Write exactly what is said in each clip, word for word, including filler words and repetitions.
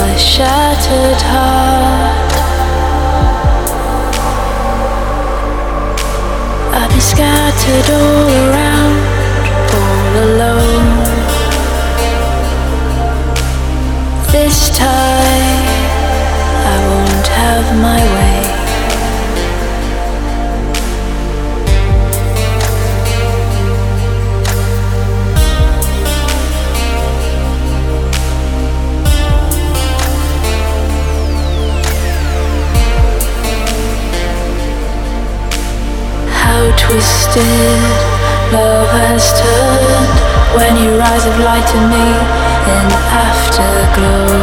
my shattered heart. I've been scattered all around, all alone. This time I won't have my way. Twisted love has turned when your eyes have light to me in afterglow.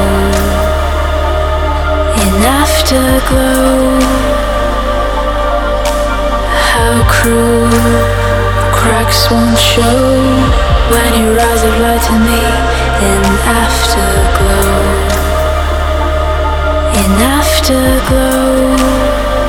In afterglow, how cruel cracks won't show when your eyes have light to me in afterglow. In afterglow.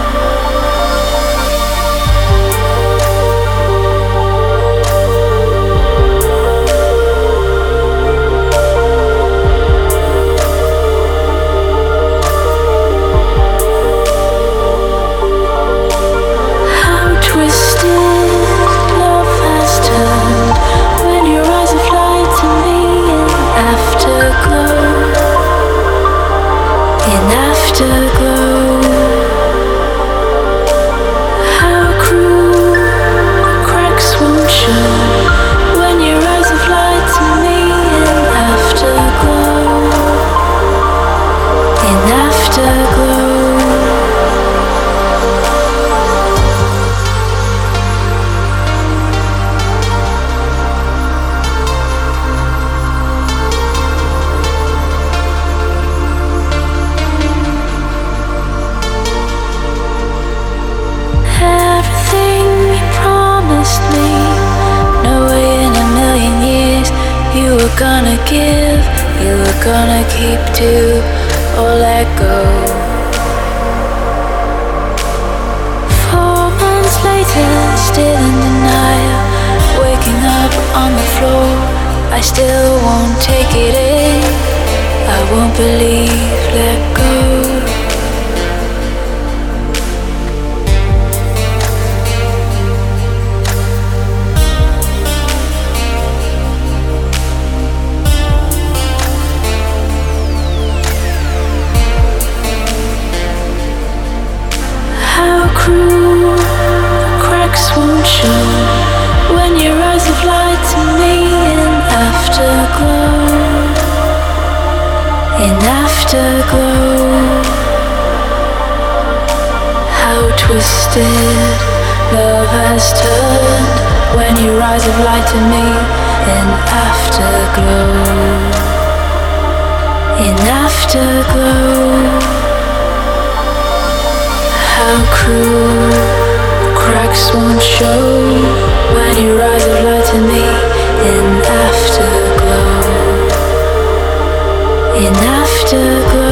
Gonna give, you were gonna keep to, or let go. Four months later, still in denial, waking up on the floor, I still won't take it in, I won't believe, let go. Won't show when your eyes have lied to me in afterglow. In afterglow, how twisted love has turned when your eyes have lied to me in afterglow. In afterglow, how cruel cracks won't show when your eyes have lied to me in afterglow. In afterglow.